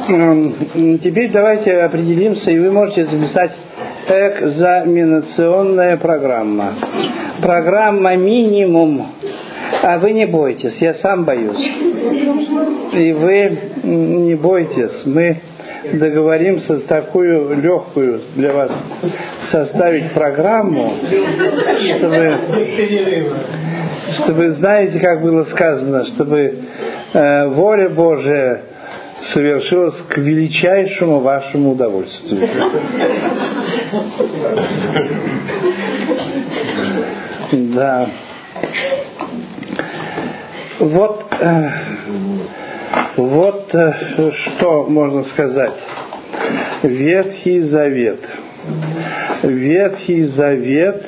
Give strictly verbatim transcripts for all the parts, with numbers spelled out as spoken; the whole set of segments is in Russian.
Теперь давайте определимся, и вы можете записать экзаменационная программа. Программа минимум. А вы не бойтесь, я сам боюсь. И вы не бойтесь, мы договоримся такую легкую для вас составить программу, чтобы, чтобы знаете, как было сказано, чтобы э, воля Божия совершилась к величайшему вашему удовольствию. Да. Вот, э, вот э, что можно сказать. Ветхий Завет. Ветхий Завет,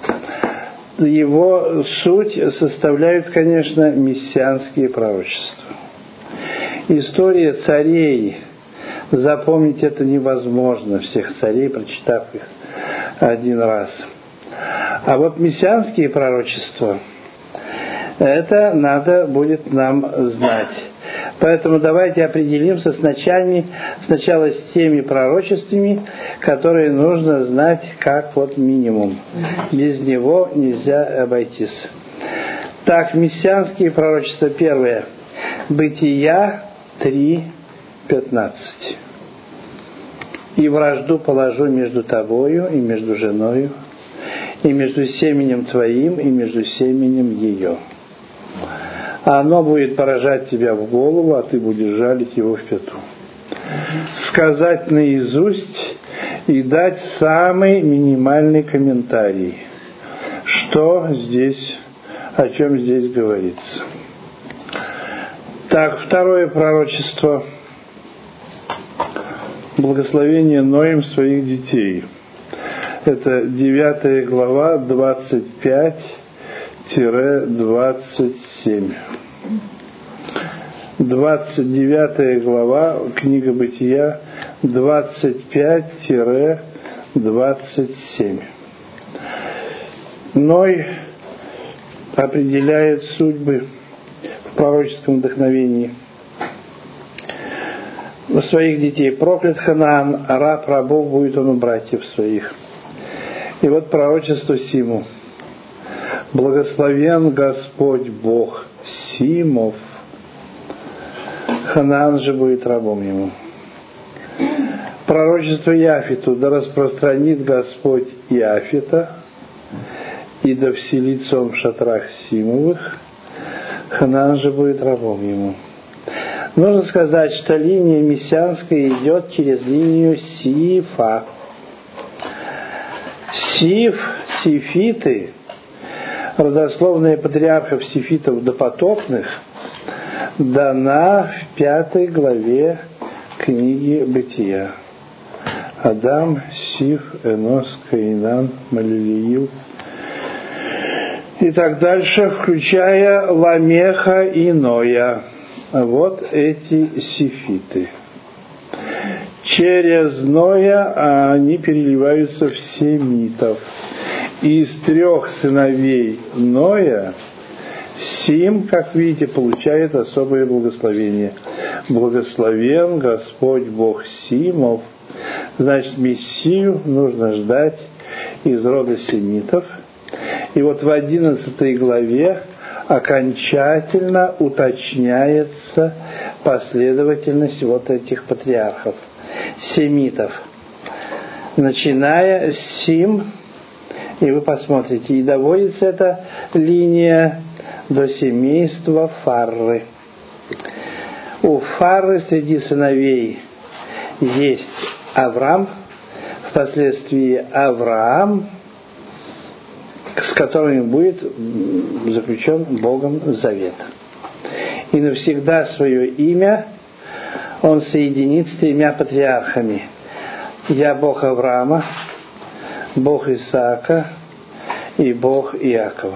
его суть составляют, конечно, мессианские пророчества. История царей, запомнить это невозможно, всех царей, прочитав их один раз. А вот мессианские пророчества, это надо будет нам знать. Поэтому давайте определимся с начальными, сначала с теми пророчествами, которые нужно знать как вот минимум. Без него нельзя обойтись. Так, мессианские пророчества первое. Бытия три пятнадцать. И вражду положу между тобою и между женою, и между семенем твоим, и между семенем ее. А оно будет поражать тебя в голову, а ты будешь жалить его в пяту. Сказать наизусть и дать самый минимальный комментарий. Что здесь, о чем здесь говорится. Так, второе пророчество. Благословение Ноем своих детей. Это девятая глава, двадцать пять двадцать семь. двадцать девятая глава, книга Бытия, двадцать пять двадцать семь. Ной определяет судьбы в пророческом вдохновении своих детей. Проклят Ханаан, раб рабов будет он у братьев своих. И вот пророчество Симу. Благословен Господь Бог Симов. Ханаан же будет рабом ему. Пророчество Иафиту. Да распространит Господь Иафита, и да вселится он в шатрах Симовых. Ханаан же будет рабом ему. Нужно сказать, что линия мессианская идет через линию Сифа. Сиф, сифиты, родословная патриархов сифитов допотопных, дана в пятой главе книги Бытия. Адам, Сиф, Энос, Каинан, Малилиил и так дальше, включая Ламеха и Ноя. Вот эти сифиты. Через Ноя они переливаются в семитов. И из трех сыновей Ноя Сим, как видите, получает особое благословение. Благословен Господь Бог Симов. Значит, Мессию нужно ждать из рода семитов. И вот в одиннадцатой главе окончательно уточняется последовательность вот этих патриархов, семитов. Начиная с Сим, и вы посмотрите, и доводится эта линия до семейства Фарры. У Фарры среди сыновей есть Авраам, впоследствии Авраам, с которым будет заключен Богом завет. И навсегда свое имя он соединит с тремя патриархами. Я Бог Авраама, Бог Исаака и Бог Иакова.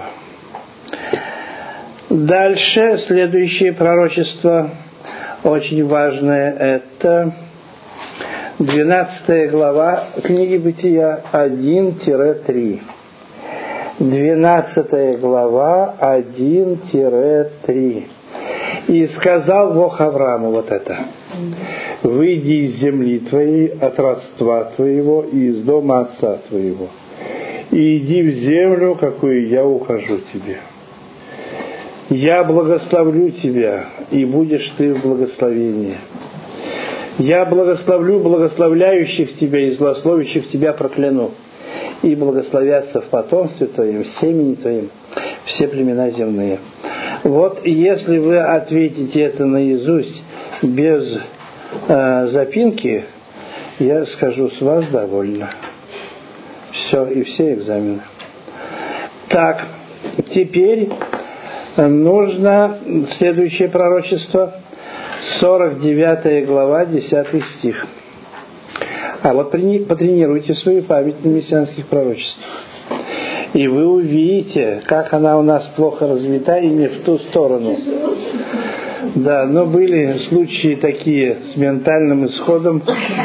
Дальше, следующее пророчество, очень важное, это двенадцатая глава книги Бытия один-три. двенадцатая глава один-три. И сказал Бог Аврааму вот это. выйди из земли твоей, от родства твоего и из дома отца твоего, и иди в землю, какую я укажу тебе. Я благословлю тебя, и будешь ты в благословении. Я благословлю благословляющих тебя и злословящих тебя прокляну. И благословятся в потомстве твоем, в семени твоем, все племена земные. Вот если вы ответите это наизусть, без э, запинки, я скажу, с вас довольно. Все, и все экзамены. Так, теперь нужно следующее пророчество, сорок девятая глава, десятый стих. А вот потренируйте свою память на мессианских пророчествах. И вы увидите, как она у нас плохо развита и не в ту сторону. Да, но были случаи такие с ментальным исходом.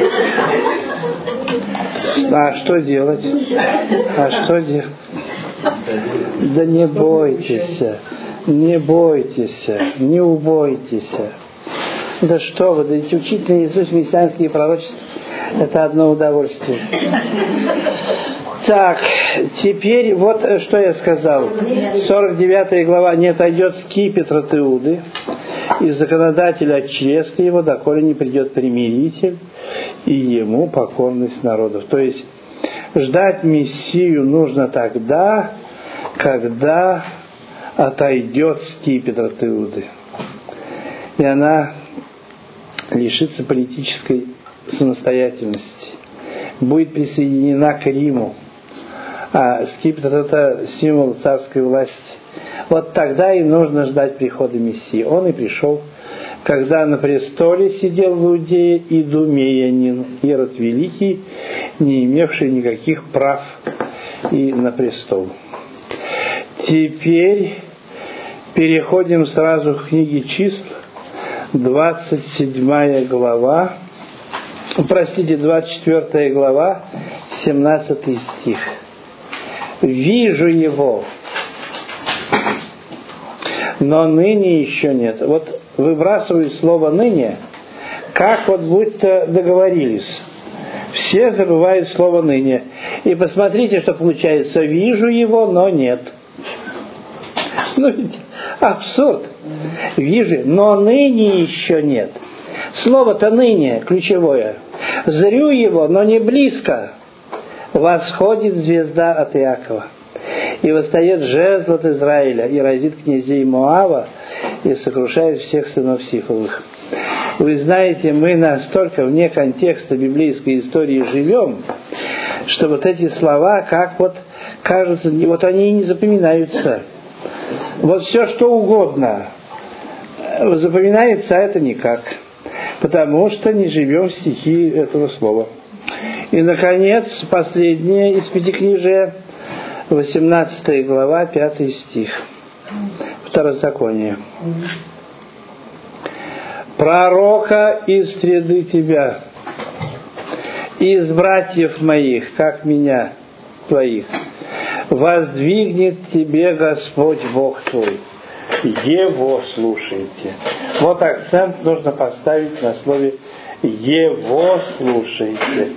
А что делать? А что делать? Да не бойтесь, не бойтесь, не убойтесь. Да что вы, да ведь учить наизусть мессианские пророчества — это одно удовольствие. Так, теперь вот что я сказал. сорок девятая глава. Не отойдет скипетр от Иуды, и законодатель от чреска его, доколе не придет примиритель, и ему покорность народов. То есть ждать Мессию нужно тогда, когда отойдет скипетр от Иуды. И она лишится политической самостоятельности, будет присоединена к Риму. А скипетр — это символ царской власти. Вот тогда и нужно ждать прихода Мессии. Он и пришел, когда на престоле сидел в Иудее идумеянин, Ирод Великий, не имевший никаких прав и на престол. Теперь переходим сразу к книге Числ, двадцать седьмая глава, простите, двадцать четвёртая глава, семнадцатый стих. «Вижу его, но ныне еще нет». Вот выбрасываю слово «ныне», как вот будто договорились. Все забывают слово «ныне». И посмотрите, что получается. «Вижу его, но нет». Ну ведь абсурд. «Вижу, но ныне еще нет». Слово-то «ныне» ключевое. «Зрю его, но не близко. Восходит звезда от Иакова, и восстает жезл от Израиля, и разит князей Моава, и сокрушает всех сынов Сифовых». Вы знаете, мы настолько вне контекста библейской истории живем, что вот эти слова, как вот кажутся, вот они и не запоминаются. Вот все, что угодно запоминается, а это никак. Потому что не живем в стихии этого слова. И, наконец, последнее из Пятикнижия, восемнадцатая глава, пятый стих. Второзаконие. «Пророка из среды тебя, из братьев моих, как меня, твоих, воздвигнет тебе Господь Бог твой. Его слушайте». Вот акцент нужно поставить на слове «Его слушайте».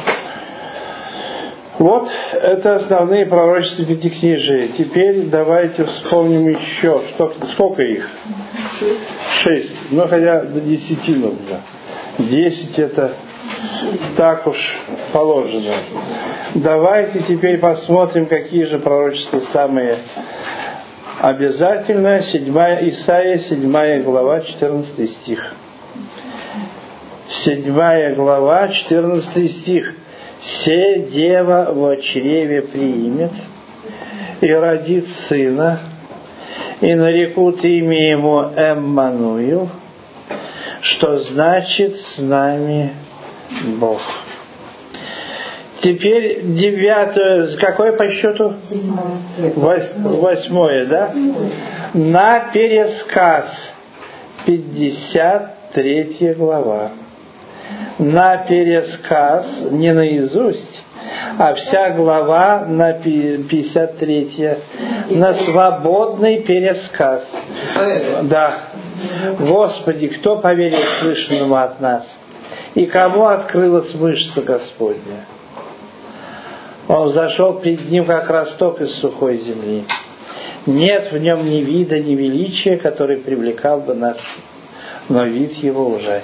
Вот это основные пророчества Пятикнижия. Теперь давайте вспомним еще, что, сколько их? Шесть. Ну, хотя до десяти нужно. Десять это так уж положено. Давайте теперь посмотрим, какие же пророчества самые обязательные. Седьмая Исаия, седьмая глава, четырнадцатый стих. Седьмая глава, четырнадцатый стих. «Се дева во чреве примет и родит сына, и нарекут имя ему Эммануил, что значит с нами Бог». Теперь девятое, какое по счету? Восьмое, да? На пересказ, пятьдесят третья глава. На пересказ, не наизусть, а вся глава на пятьдесят третья, на свободный пересказ. Да. Господи, кто поверит слышанному от нас? И кому открылась мышца Господня? Он зашел пред ним, как росток из сухой земли. Нет в нем ни вида, ни величия, который привлекал бы нас, но вид его ужасен.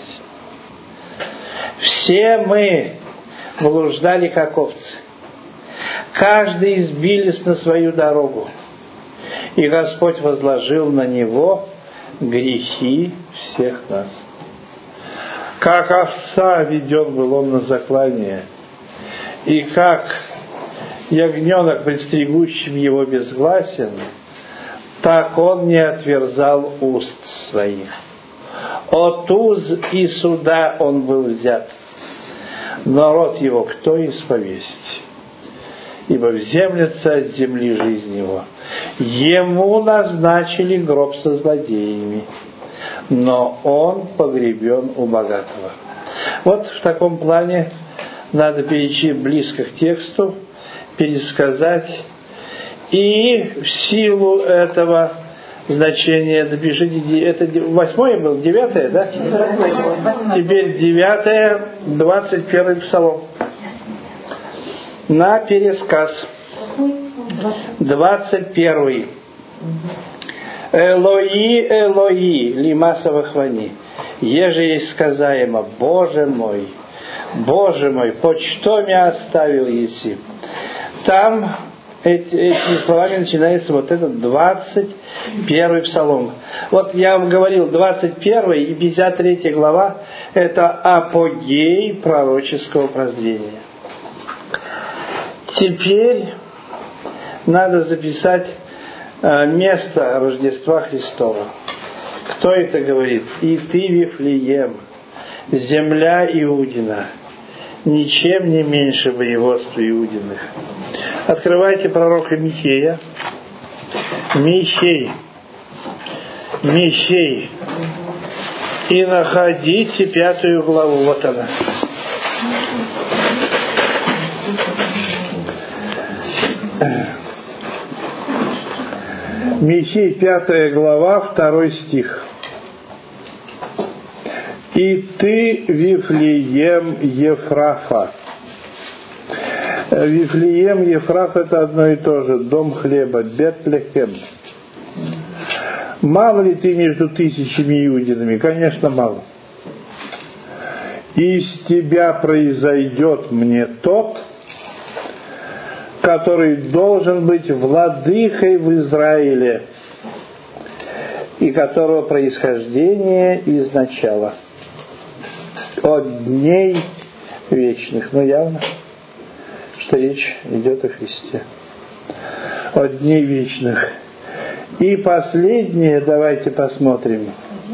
Все мы блуждали, как овцы. Каждый избились на свою дорогу. И Господь возложил на него грехи всех нас. Как овца веден был он на заклание, и как ягненок, пред стригущим его безгласен, так он не отверзал уст своих. От уз и суда он был взят, но род его кто исповесть? Ибо вземлется от земли жизнь его. Ему назначили гроб со злодеями, но он погребен у богатого. Вот в таком плане надо перейти близко к тексту, пересказать. И в силу этого значения, напишите, это восьмое было, девятое, да? Теперь девятое, двадцать первый псалом. На пересказ. Двадцать первый. Элои, Элои, лимаса вахвани. Еже есть сказаемо, Боже мой, Боже мой, почто меня оставил еси. Там эти, этими словами начинается вот этот двадцать первый псалом. Вот я вам говорил, двадцать первая и пятьдесят третья глава – это апогей пророческого прозрения. Теперь надо записать место Рождества Христова. Кто это говорит? «И ты, Вифлеем, земля Иудина, ничем не меньше воеводства Иудиных». Открывайте пророка Михея. Михей. Михей. И находите пятую главу. Вот она. Михей, пятая глава, второй стих. «И ты, Вифлеем Ефрафа». Вифлеем, Ефраф – это одно и то же. Дом хлеба, Бетлехем. Мало ли ты между тысячами иудинами? Конечно, мало. «Из тебя произойдет мне тот, который должен быть владыкой в Израиле, и которого происхождение из начала, от дней вечных». Ну, явно, что речь идет о Христе. От дней вечных. И последнее, давайте посмотрим.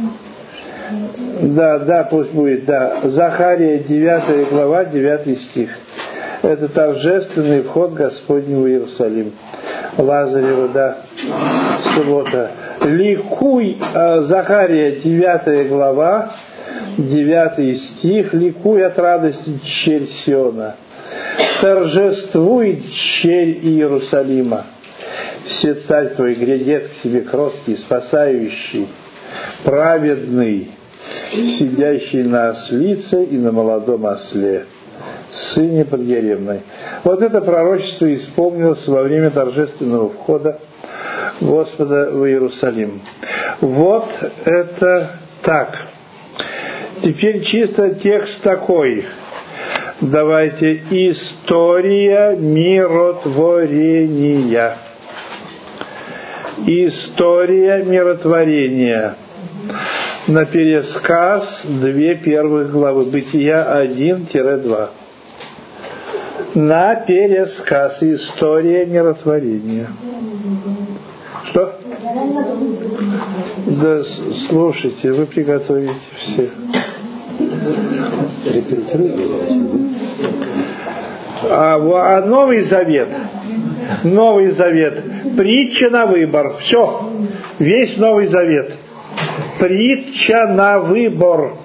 Да, да, пусть будет, да. Захария, девятая глава, девятый стих. Это торжественный вход Господний в Иерусалим. Лазарева, да, суббота. Ликуй, Захария, девятая глава, девятый стих. Ликуй от радости, черь Сиона. Торжествуй, черь Иерусалима. Все царь твой грядет к тебе кроткий, спасающий, праведный, сидящий на ослице и на молодом осле, сыне подъяревной. Вот это пророчество исполнилось во время торжественного входа Господа в Иерусалим. Вот это так. Теперь чисто текст такой. Давайте. История миротворения. История миротворения. На пересказ две первых главы. Бытия один-два. На пересказ. История миротворения. Что? Да, слушайте, вы приготовите все. А, а Новый Завет. Новый Завет. Притча на выбор. Все. Весь Новый Завет. Притча на выбор.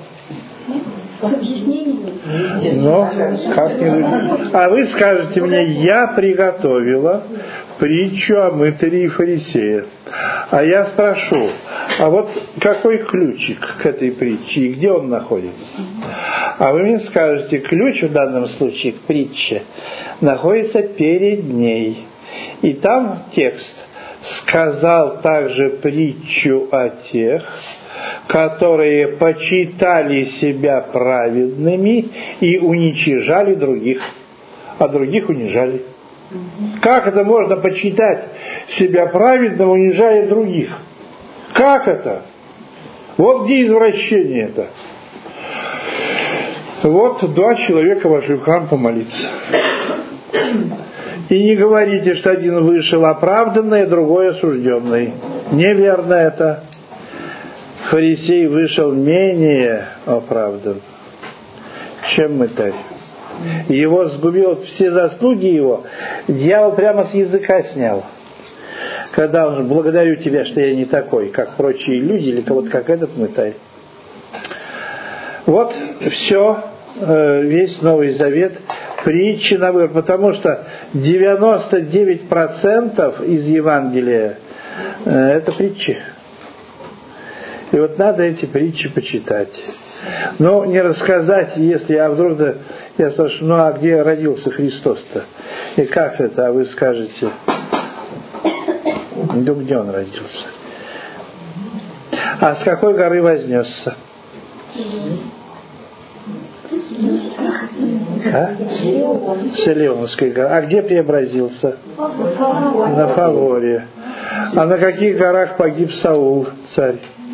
Но, как-нибудь. А вы скажете мне, я приготовила притчу о мытаре и фарисее. А я спрошу, а вот какой ключик к этой притче и где он находится? А вы мне скажете, ключ в данном случае к притче находится перед ней. И там текст «сказал также притчу о тех, которые почитали себя праведными и уничижали других, а других унижали». Как это можно почитать себя праведным, унижая других? Как это? Вот где извращение это. Вот два человека вошли в храм помолиться. И не говорите, что один вышел оправданный, а другой осужденный. Неверно это. Фарисей вышел менее оправдан, чем мытарь. Его сгубил, все заслуги его дьявол прямо с языка снял. Когда он: благодарю тебя, что я не такой, как прочие люди, или кого-то как этот мытарь. Вот все, весь Новый Завет, притчи на выбор, потому что девяносто девять процентов из Евангелия это притчи. И вот надо эти притчи почитать. Но не рассказать, если, а вдруг да, я спрашиваю, ну а где родился Христос-то? И как это? А вы скажете, ну где он родился? А с какой горы вознесся? А? С Илионской горы. А где преобразился? На Фаворе. А на каких горах погиб Саул, царь?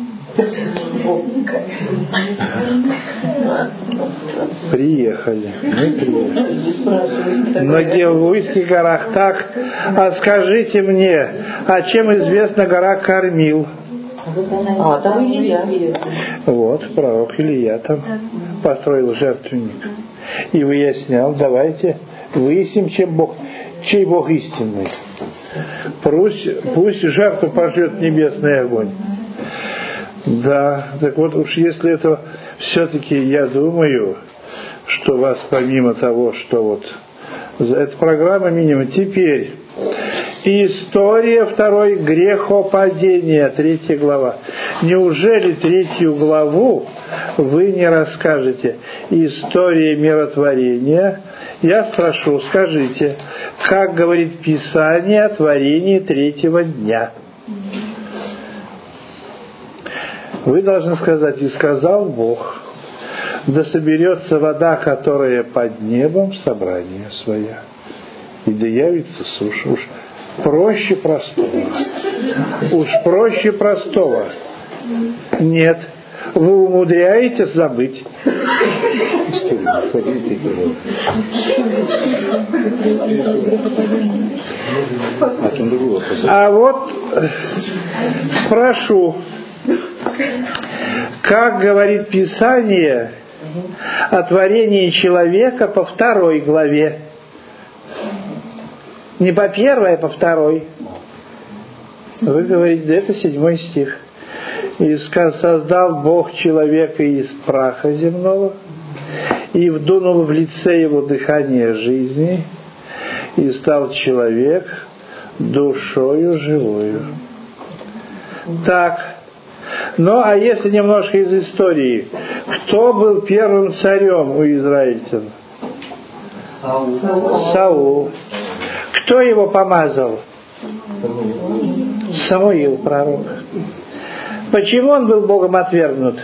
Приехали. Мы приехали. На Гелгуйских горах так. А скажите мне, а чем известна гора Кормил? А, там Илья. Вот, пророк Илья там построил жертвенник. И выяснял, давайте выясним, чем Бог, чей Бог истинный. Пусть, пусть жертву пошлет небесный огонь. Да, так вот уж если это все-таки, я думаю, что вас помимо того, что вот эта программа минимум, теперь история второй грехопадения, третья глава. Неужели третью главу вы не расскажете? История миротворения. Я спрошу, скажите, как говорит Писание о творении третьего дня? Вы должны сказать: и сказал Бог, да соберется вода, которая под небом, в собрание свое, и да явится суша. Уж проще простого. Уж проще простого. Нет. Вы умудряетесь забыть. А вот спрошу, как говорит Писание о творении человека по второй главе. Не по первой, а по второй. Вы говорите, да это седьмой стих. И создал Бог человека из праха земного, и вдунул в лице его дыхание жизни, и стал человек душою живою. Так. Ну, а если немножко из истории, кто был первым царем у израильтян? Саул. Саул. Кто его помазал? Самуил, пророк. Почему он был Богом отвергнут?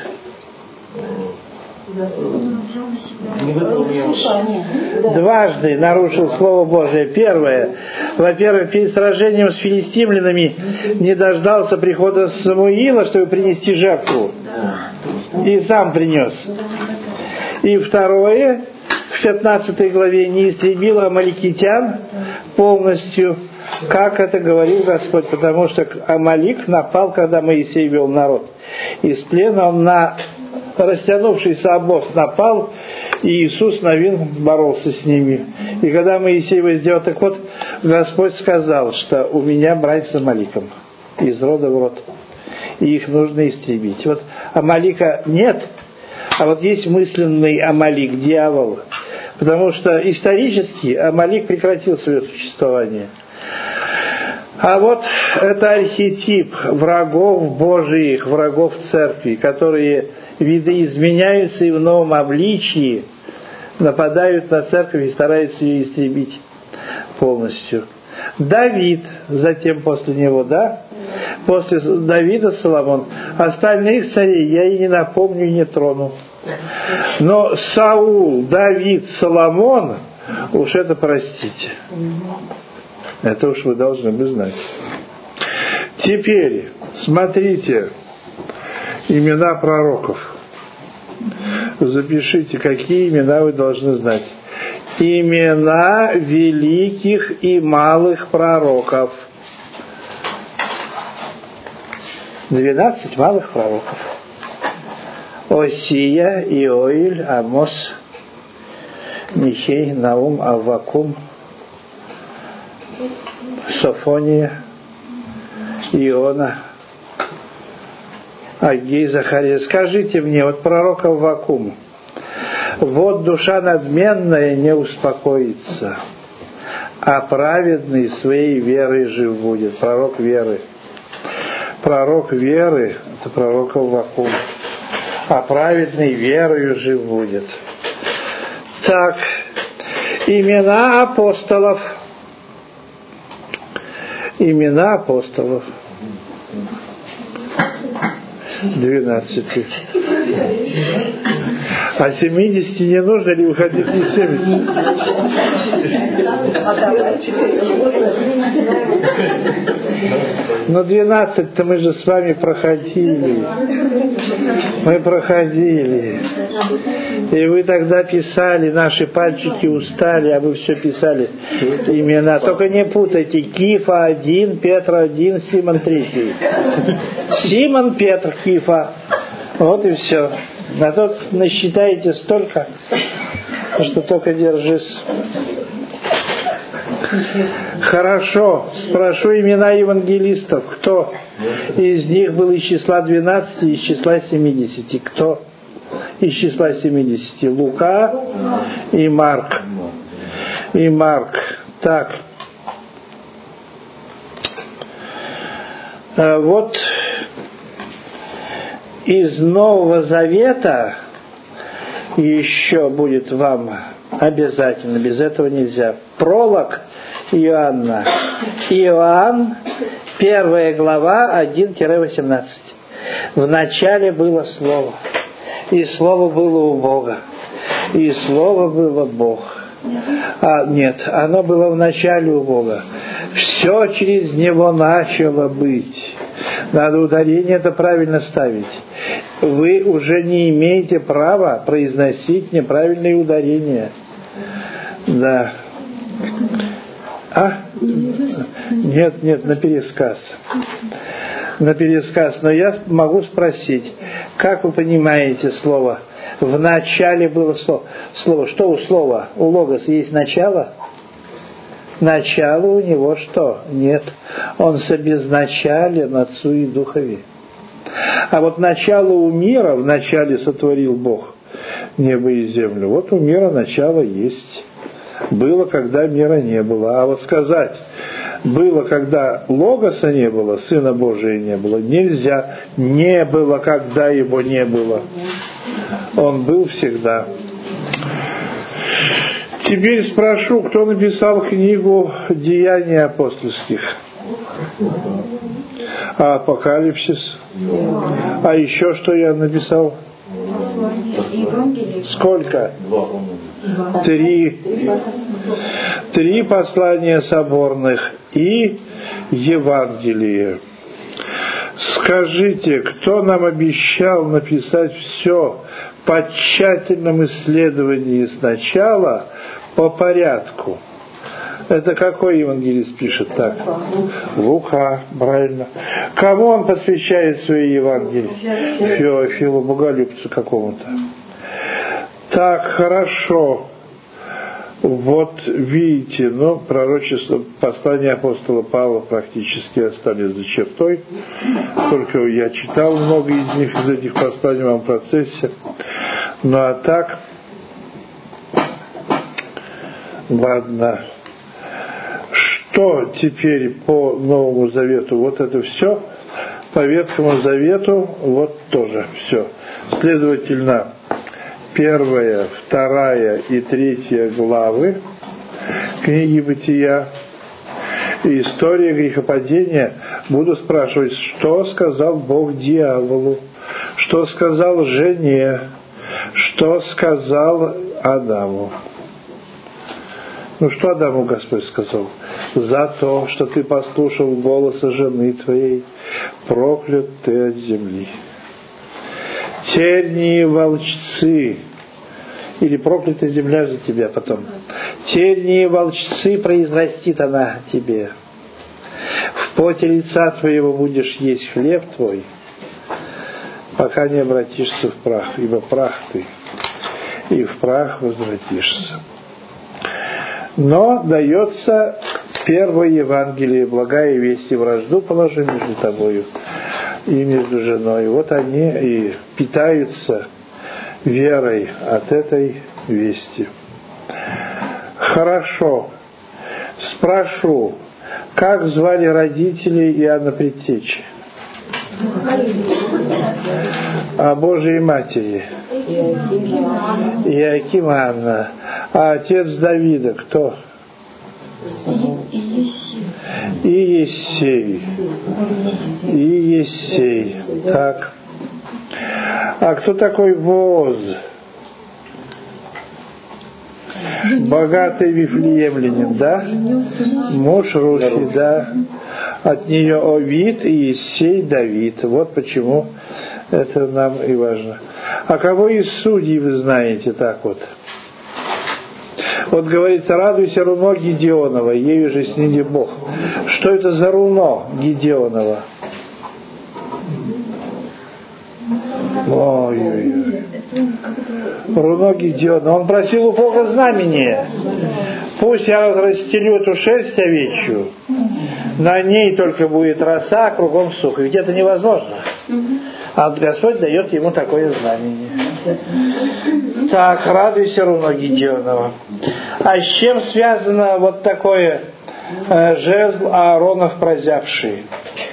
Дважды нарушил Слово Божие. Первое. Во-первых, перед сражением с филистимлянами не дождался прихода Самуила, чтобы принести жертву. И сам принес. И второе. В пятнадцатой главе не истребил амаликитян полностью, как это говорил Господь, потому что Амалик напал, когда Моисей вел народ из плена, он на растянувшийся обоз напал, и Иисус Навин боролся с ними. И когда Моисей его сделал, так вот, Господь сказал, что у меня братья с Амаликом, из рода в род, и их нужно истребить. Вот Амалика нет, а вот есть мысленный Амалик, дьявол, потому что исторически Амалик прекратил свое существование. А вот это архетип врагов Божиих, врагов церкви, которые видоизменяются и в новом обличии нападают на церковь и стараются ее истребить полностью. Давид, затем после него, да? После Давида Соломон. Остальных царей я и не напомню, и не трону. Но Саул, Давид, Соломон, уж это простите. Это уж вы должны бы знать. Теперь, смотрите, имена пророков. Запишите, какие имена вы должны знать. Имена великих и малых пророков. Двенадцать малых пророков. Осия, Иоиль, Амос, Михей, Наум, Аввакум, Софония, Иона, Агей, Захария. Скажите мне, вот пророк Аввакум, вот душа надменная не успокоится, а праведный своей верой жив будет. Пророк веры. Пророк веры, это пророк Аввакум, а праведный верою жив будет. Так, имена апостолов. Имена апостолов. Двенадцати. А семидесяти не нужно ли выходить из семидесяти? Но двенадцать-то мы же с вами проходили. Мы проходили. И вы тогда писали, наши пальчики устали, а вы все писали имена. Только не путайте. Кифа один, Петр один, Симон третий. Симон, Петр, Кифа. Вот и все. А тут насчитаете столько, что только держись. Хорошо. Спрошу имена евангелистов. Кто из них был из числа двенадцати, из числа семидесяти? Кто из числа семидесяти? Лука и Марк. И Марк. Так. Вот из Нового Завета еще будет вам обязательно, без этого нельзя. Пролог Иоанна. Иоанн, первая глава, один-восемнадцать. В начале было Слово, и Слово было у Бога, и Слово было Бог. А, нет, оно было в начале у Бога. Все через Него начало быть. Надо ударение это правильно ставить. Вы уже не имеете права произносить неправильные ударения. Да. А? Нет, нет, на пересказ. На пересказ. Но я могу спросить, как вы понимаете слово? В начале было слово. Слово. Что у слова? У логос есть начало? Начало у него что? Нет. Он собезначален Отцу и Духове. А вот начало у мира в начале сотворил Бог небо и землю. Вот у мира начало есть. Было, когда мира не было. А вот сказать, было, когда Логоса не было, Сына Божия не было, нельзя. Не было, когда его не было. Он был всегда. Теперь спрошу, кто написал книгу «Деяний апостольских»? А Апокалипсис? А еще что я написал? Сколько? Три. Три послания соборных и Евангелие. Скажите, кто нам обещал написать все по тщательном исследовании сначала по порядку? Это какой евангелист пишет так? Лука, правильно. Кому он посвящает свои Евангелия? Феофилу, боголюбцу какому-то. Так, хорошо. Вот видите, ну, пророчество, послания апостола Павла практически остались за чертой. Только я читал много из них, из этих посланий в моем процессе. Ну, а так, ладно. Что теперь по Новому Завету? Вот это все. По Ветхому Завету вот тоже все. Следовательно, первая, вторая и третья главы книги Бытия и история грехопадения буду спрашивать, что сказал Бог дьяволу, что сказал жене, что сказал Адаму. Ну что Адаму Господь сказал? За то, что ты послушал голоса жены твоей, проклят ты от земли. Тернии волчцы, или проклята земля за тебя потом. Тернии волчцы произрастит она тебе. В поте лица твоего будешь есть хлеб твой, пока не обратишься в прах, ибо прах ты, и в прах возвратишься. Но дается первое Евангелие, благая весть, и вражду положи между тобою и между женой. Вот они и питаются верой от этой вести. Хорошо. Спрошу, как звали родителей Иоанна Предтечи? А Божией Матери? Иоаким и Анна. А отец Давида кто? И Иессей. И Иессей. Так. А кто такой Вооз? Богатый вифлеемлянин, да? Муж Рухи, да. От нее Овид и Иессей Давид. Вот почему это нам и важно. А кого из судей вы знаете так вот? Вот говорится, радуйся, руно Гедеонова, ею же сними Бог. Что это за руно Гедеонова? Ой-ой-ой. Руно Гедеонова. Он просил у Бога знамение. Пусть я расстелю эту шерсть овечью, на ней только будет роса, а кругом сухо. Ведь это невозможно. А Господь дает ему такое знамение. Так, радуйся, руно Гедеонова. А с чем связано вот такое э, жезл Ааронов прозявший?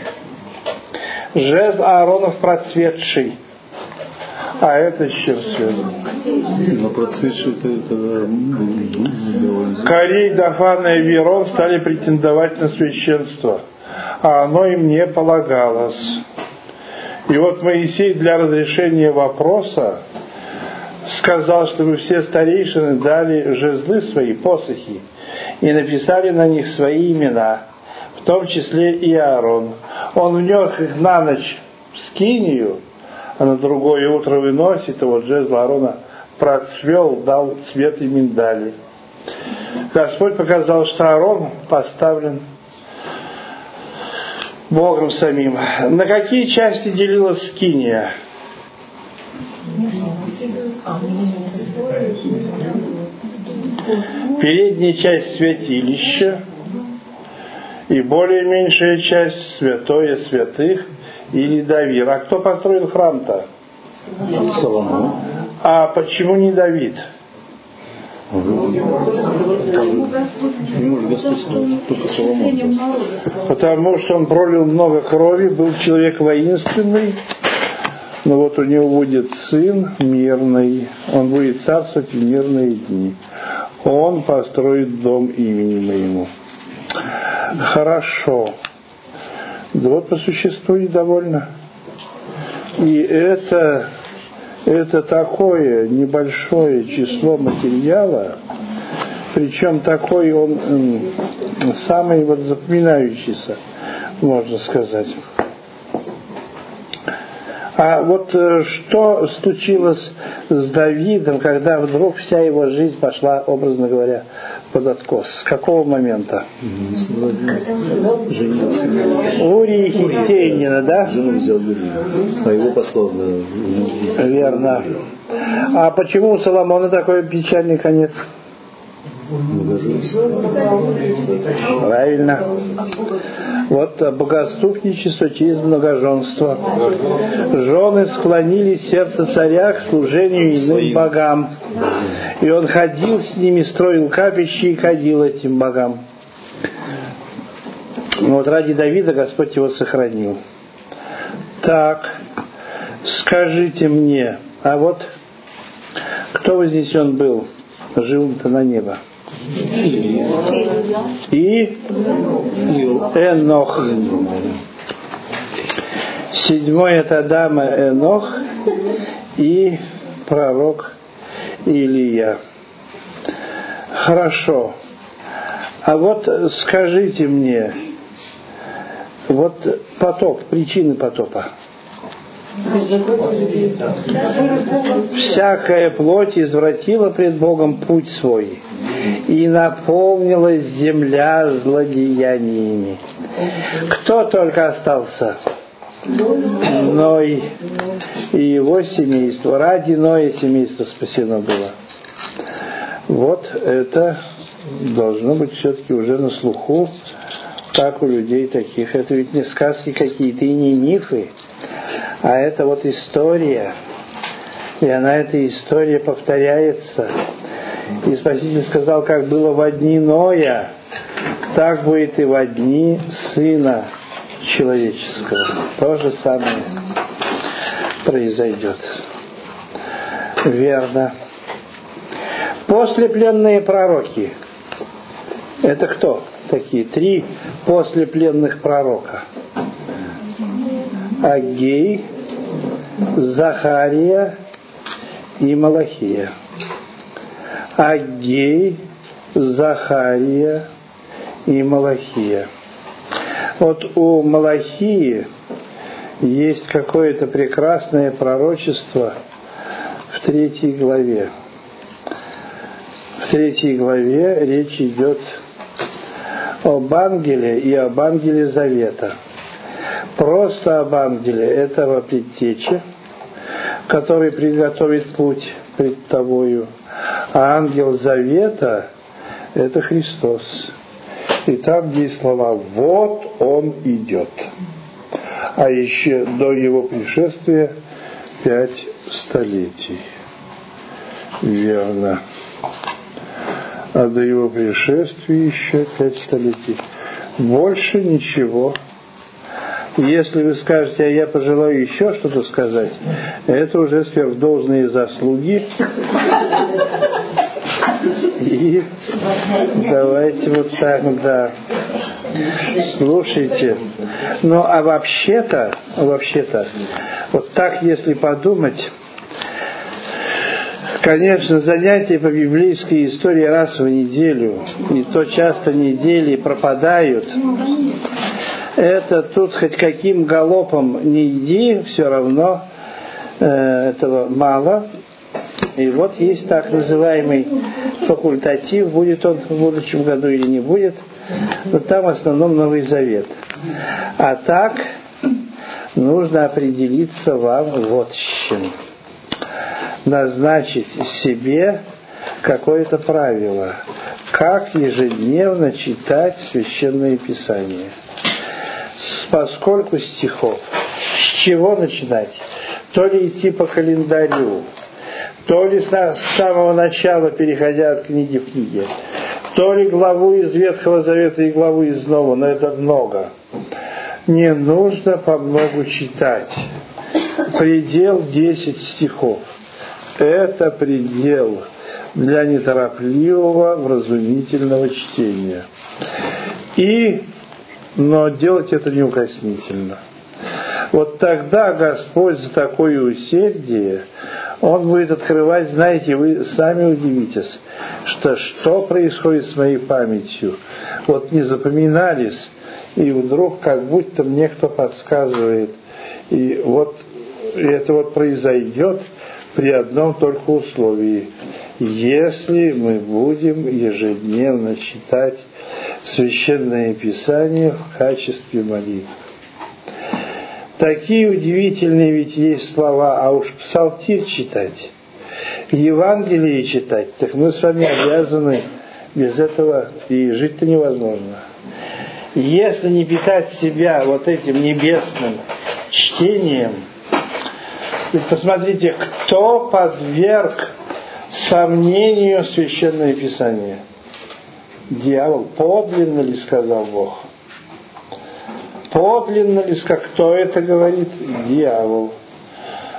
Жезл Ааронов процветший. А это с чем связано? Но процветший это, это довольно... Корей, Дафан и Верон стали претендовать на священство, а оно им не полагалось. И вот Моисей для разрешения вопроса сказал, чтобы все старейшины дали жезлы свои, посохи, и написали на них свои имена, в том числе и Аарон. Он внес их на ночь в скинию, а на другое утро выносит, и вот жезл Аарона процвел, дал цвет и миндали. Господь показал, что Аарон поставлен Богом самим. На какие части делилась скиния? Передняя часть святилища и более меньшая часть святое святых или Давид. А кто построил храм-то? Соломон. А почему не Давид? Ему же Господь только Соломон. Потому что он пролил много крови, был человек воинственный, но вот у него будет сын мирный, он будет царствовать в мирные дни. Он построит дом имени моему. Хорошо. Да вот по существу и довольно. И это, это такое небольшое число материала, причем такой он самый вот запоминающийся, можно сказать. А вот что случилось с Давидом, когда вдруг вся его жизнь пошла, образно говоря, под откос? С какого момента? Женился. Урии Хиттеянина, да? Жену взял Юрия, а его послал на... Верно. А почему у Соломона такой печальный конец? Правильно. Вот богослужничество через многоженство. Жены склонили сердце царя к служению иным богам. И он ходил с ними, строил капища и ходил этим богам. Но вот ради Давида Господь его сохранил. Так. скажите мне, а вот кто вознесен был живым-то на небо? И Энох. Седьмой это Адам Энох и пророк Илия. Хорошо. А вот скажите мне, вот потоп, причины потопа. Всякая плоть извратила пред Богом путь свой, и наполнилась земля злодеяниями. Кто только остался? Ной и его семейство. Ради Ноя семейство спасено было. Вот это должно быть все-таки уже на слуху, как у людей таких. Это ведь не сказки какие-то и не мифы, а это вот история. И она, эта история, повторяется. И Спаситель сказал, как было во дни Ноя, так будет и во дни Сына Человеческого. То же самое произойдет. Верно. Послепленные пророки. Это кто такие? Три послепленных пророка. Аггей, Захария и Малахия. Аггей, Захария и Малахия. Вот у Малахии есть какое-то прекрасное пророчество в третьей главе. В третьей главе речь идет об ангеле и об ангеле Завета. Просто об ангеле этого предтечи, который приготовит путь пред тобою. А ангел Завета – это Христос. И там есть слова «вот он идет». А еще до его пришествия пять столетий. Верно. А до его пришествия еще пять столетий. Больше ничего. Если вы скажете, а я пожелаю еще что-то сказать, это уже сверхдолжные заслуги. И давайте вот так, да. Слушайте. Ну, а вообще-то, вообще-то, вот так, если подумать, конечно, занятия по библейской истории раз в неделю, и то часто недели пропадают. Это тут хоть каким галопом не иди, все равно э, этого мало. И вот есть так называемый факультатив, будет он в будущем году или не будет, но там в основном Новый Завет. А так нужно определиться вам вот с чем. Назначить себе какое-то правило, как ежедневно читать Священное Писание. Поскольку стихов, с чего начинать? То ли идти по календарю, то ли с самого начала, переходя от книги в книге, то ли главу из Ветхого Завета и главу из Нового, но это много. Не нужно по многу читать. Предел десять стихов. Это предел для неторопливого, вразумительного чтения. И, но делать это неукоснительно. Вот тогда Господь за такое усердие, Он будет открывать, знаете, вы сами удивитесь, что что происходит с моей памятью. Вот не запоминались, и вдруг как будто мне кто подсказывает. И вот это вот произойдет при одном только условии. Если мы будем ежедневно читать Священное Писание в качестве молитвы. Такие удивительные ведь есть слова, а уж псалтирь читать, Евангелие читать, так мы с вами обязаны, без этого и жить-то невозможно. Если не питать себя вот этим небесным чтением, ведь посмотрите, кто подверг сомнению Священное Писание? Дьявол. Подлинно ли, сказал Бог? Подлинно ли, кто это говорит? Дьявол.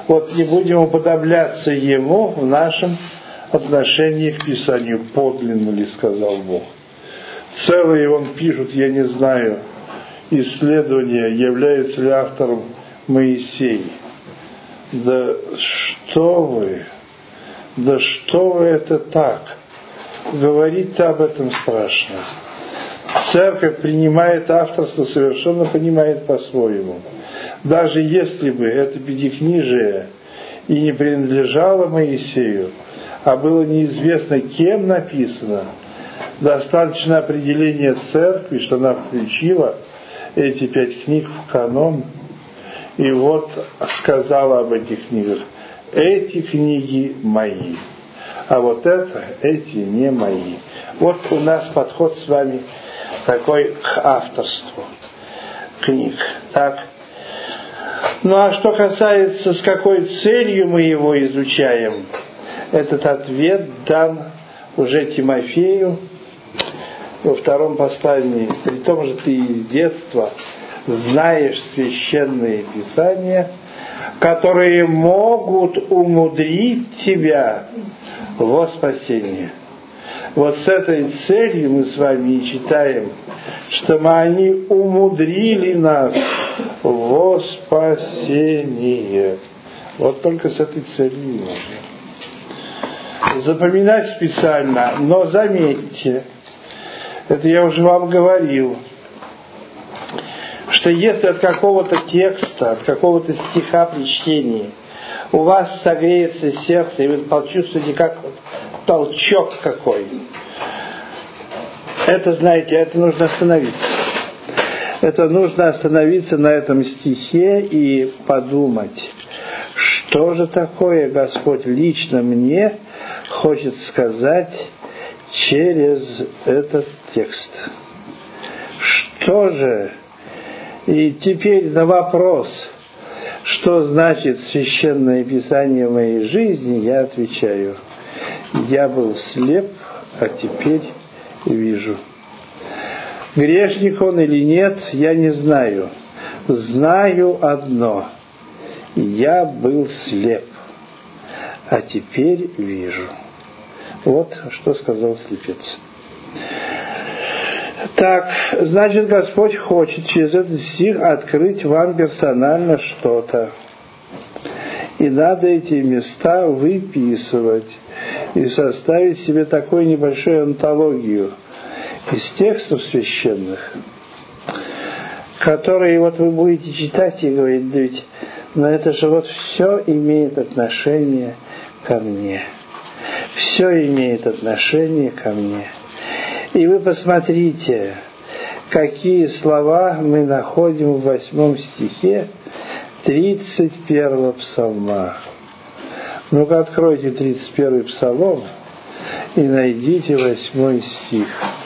Вот не будем уподобляться Ему в нашем отношении к Писанию. Подлинно ли, сказал Бог. Целые он пишет, я не знаю, исследования, является ли автором Моисей. Да что вы, да что вы это так? Говорить-то об этом страшно. Церковь принимает авторство, совершенно понимает по-своему. Даже если бы это пятикнижие и не принадлежало Моисею, а было неизвестно, кем написано, достаточно определения церкви, что она включила эти пять книг в канон, и вот сказала об этих книгах: эти книги мои, а вот это, эти не мои. Вот у нас подход с вами такой к авторству книг. Так. Ну а что касается, с какой целью мы его изучаем, этот ответ дан уже Тимофею во втором послании. При том же ты из детства знаешь священные писания, которые могут умудрить тебя во спасение. Вот с этой целью мы с вами и читаем, чтобы они умудрили нас во спасение. Вот только с этой целью можно. Запоминать специально, но заметьте, это я уже вам говорил, что если от какого-то текста, от какого-то стиха при чтении у вас согреется сердце, и вы почувствуете, как толчок какой, это, знаете, это нужно остановиться. Это нужно остановиться на этом стихе и подумать, что же такое Господь лично мне хочет сказать через этот текст. Что же? И теперь на вопрос, что значит Священное Писание в моей жизни, я отвечаю: я был слеп, а теперь вижу. Грешник он или нет, я не знаю. Знаю одно: я был слеп, а теперь вижу. Вот что сказал слепец. Так, значит, Господь хочет через этот стих открыть вам персонально что-то. И надо эти места выписывать и составить себе такую небольшую антологию из текстов священных, которые вот вы будете читать и говорить: да ведь, но это же вот все имеет отношение ко мне. Все имеет отношение ко мне. И вы посмотрите, какие слова мы находим в восьмом стихе тридцать первого псалма. Ну-ка, откройте тридцать первый псалом и найдите восьмой стих.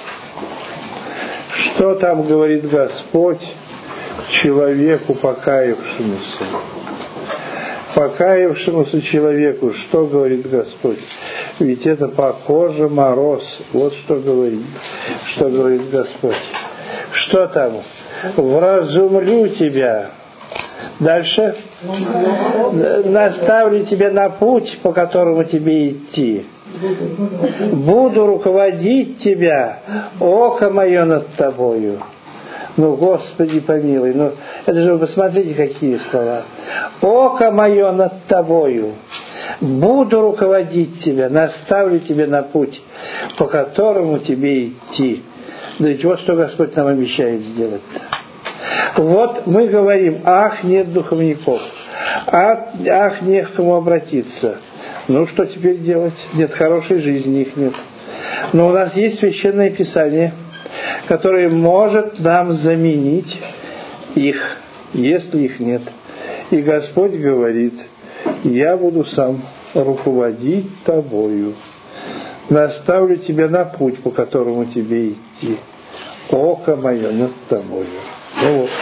Что там говорит Господь человеку покаявшемуся? Покаявшемуся человеку, что говорит Господь? Ведь это по коже мороз. Вот что говорит, что говорит Господь. Что там? Вразумлю тебя. Дальше. Наставлю тебя на путь, по которому тебе идти. Буду руководить тебя, око мое над тобою. Ну, Господи помилуй, ну, это же вы посмотрите, какие слова. Око мое над тобою. Буду руководить тебя, наставлю тебя на путь, по которому тебе идти. Да ведь вот что Господь нам обещает сделать-то. Вот мы говорим: ах, нет духовников, ах, ах, не к кому обратиться. Ну, что теперь делать? Нет, хорошей жизни их нет. Но у нас есть Священное Писание, которое может нам заменить их, если их нет. И Господь говорит: я буду сам руководить тобою, наставлю тебя на путь, по которому тебе идти. Око мое над тобою. Ну вот.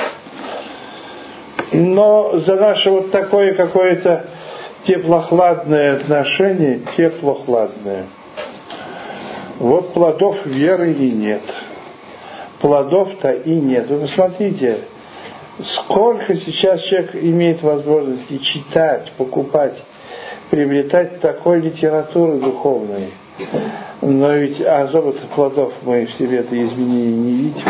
Но за наше вот такое какое-то теплохладное отношение, теплохладное, вот плодов веры и нет. Плодов-то и нет. Вы посмотрите, сколько сейчас человек имеет возможности читать, покупать, приобретать такой литературы духовной. Но ведь особых плодов мы в себе это изменения не видим.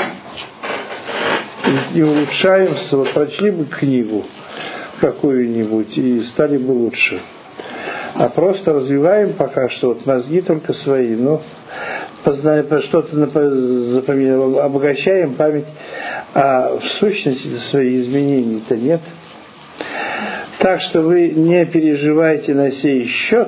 И улучшаемся. Вот прочли бы книгу какую-нибудь и стали бы лучше. А просто развиваем пока что вот мозги только свои, но что-то запоминаем, обогащаем память, а в сущности своих изменений-то нет. Так что вы не переживайте на сей счет.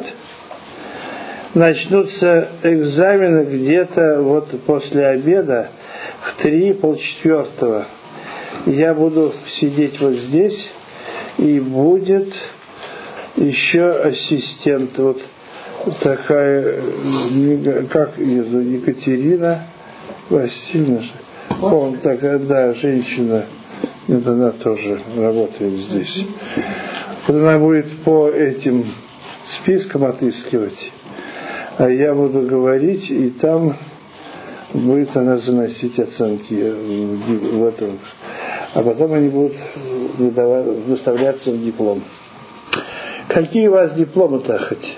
Начнутся экзамены где-то вот после обеда в три полчетвертого. Я буду сидеть вот здесь, и будет еще ассистент, вот такая, как ее зовут, Екатерина Васильевна, он такая, да, женщина, это она тоже работает здесь. Вот она будет по этим спискам отыскивать, а я буду говорить, и там будет она заносить оценки в этом, а потом они будут выставляться в диплом. Какие у вас дипломы-то хоть?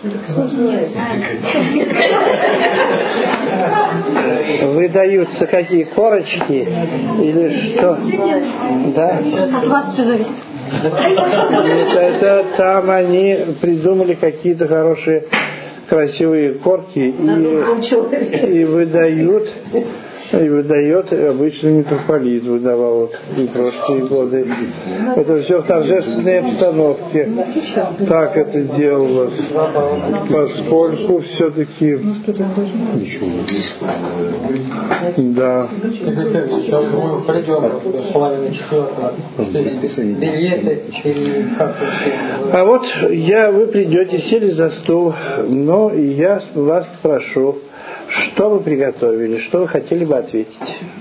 Выдаются какие, корочки или что? Да? От вас все зависит. Это, это там они придумали какие-то хорошие, красивые корки и, и выдают. И выдает обычный митрополит, выдавал и прошлые годы. Это все в торжественной обстановке. Так это делалось. Поскольку все-таки... Да. А вот я, вы придете, сели за стол, но я вас прошу, что вы приготовили, что вы хотели бы ответить?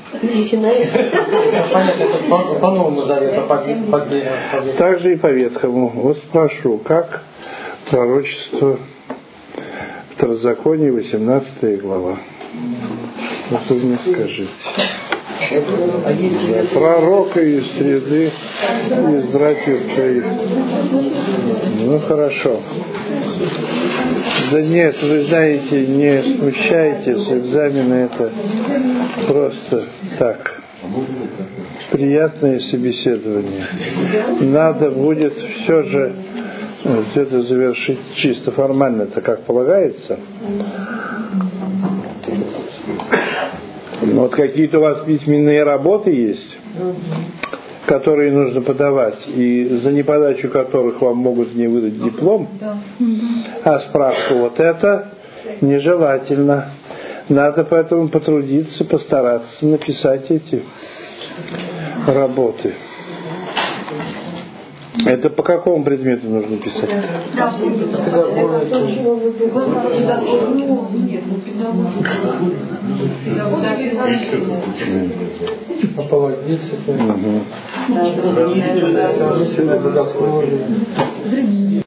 По Новому Завету, также и по Ветхому. Вот спрошу, как пророчество Второзаконие, восемнадцатая глава. Вот вы мне скажите. Да, пророка из среды, из братьев твоих. Ну, хорошо. Да нет, вы знаете, не смущайтесь, экзамены это просто так. Приятное собеседование. Надо будет все же это завершить чисто формально, это как полагается. Вот какие-то у вас письменные работы есть, которые нужно подавать, и за неподачу которых вам могут не выдать диплом, а справку вот это нежелательно. Надо поэтому потрудиться, постараться написать эти работы. Это по какому предмету нужно писать? По